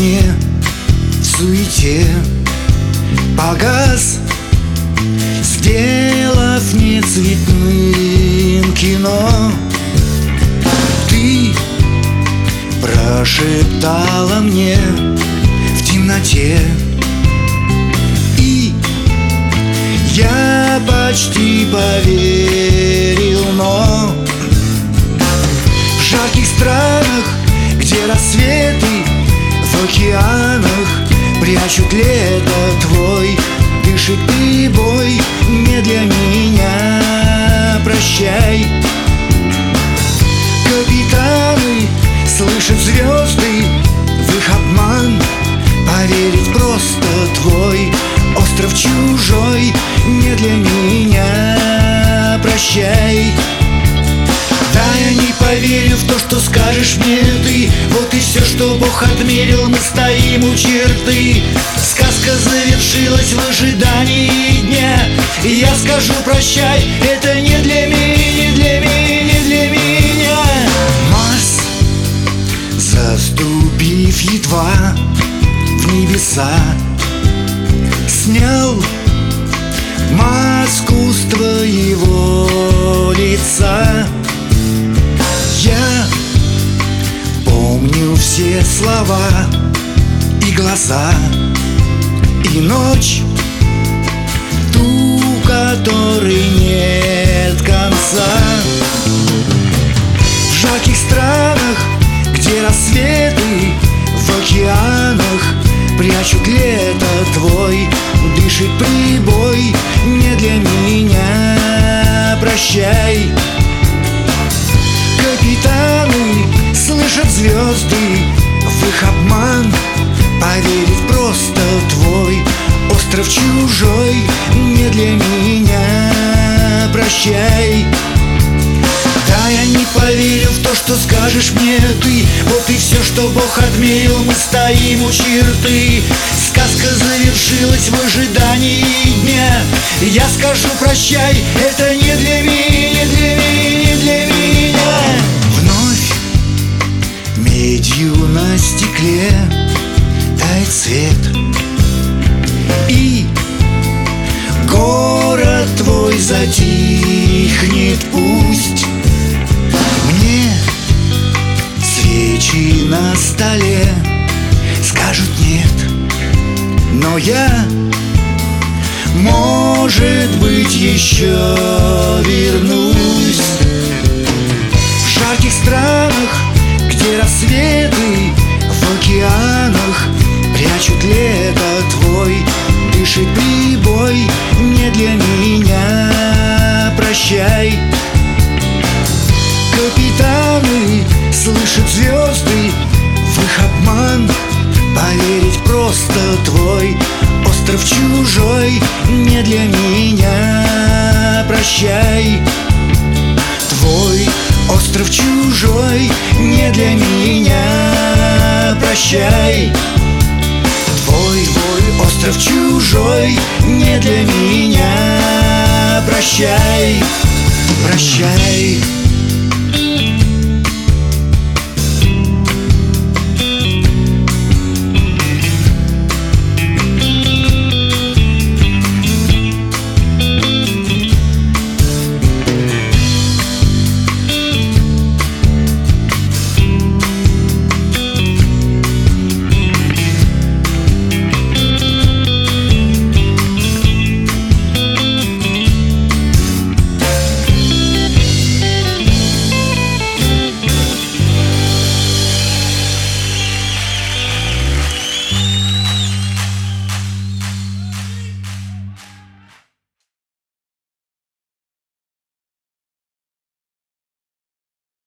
мне в суете погас, сделав не цветным кино. Ты прошептала мне в темноте, и я почти поверил, но в жарких странах, где рассветы в океанах прячут лето, твой дышит прибой не для меня. Прощай. Капитаны слышат звезды в их обман, поверить просто твой остров чужой не для меня. Прощай. Да, я не поверю в то, что скажешь мне ты. Вот и все, что Бог отмерил, мы стоим у черты. Сказка завершилась в ожидании дня, и я скажу прощай, это не для меня, не для меня, не для меня. Марс, заступив едва в небеса, снял маску с твоего лица. Я помню все слова и глаза, и ночь, ту, которой нет конца. В жарких странах, где рассветы в океанах прячут лето, твой дышит прибой не для меня. Прощай. Капитаны слышат звезды в их обман, поверить просто твой остров чужой не для меня. Прощай. Да, я не поверю в то, что скажешь мне ты. Вот и все, что Бог отмерил, мы стоим у черты. Сказка завершилась в ожидании дня, я скажу прощай, это не для меня, не для меня, не для меня. Вновь медью на стекле тает свет, и город твой затихнет. Пусть мне свечи на столе скажут нет, но я, может быть, еще вернусь. В жарких странах, где рассветы в океанах прячут лето, твой дышит прибой не для меня. Прощай. Капитаны слышат звезды в их обман, поверить просто твой остров чужой не для меня. Прощай. Твой остров чужой не для меня. Прощай. Твой остров чужой не для меня. Прощай. Прощай.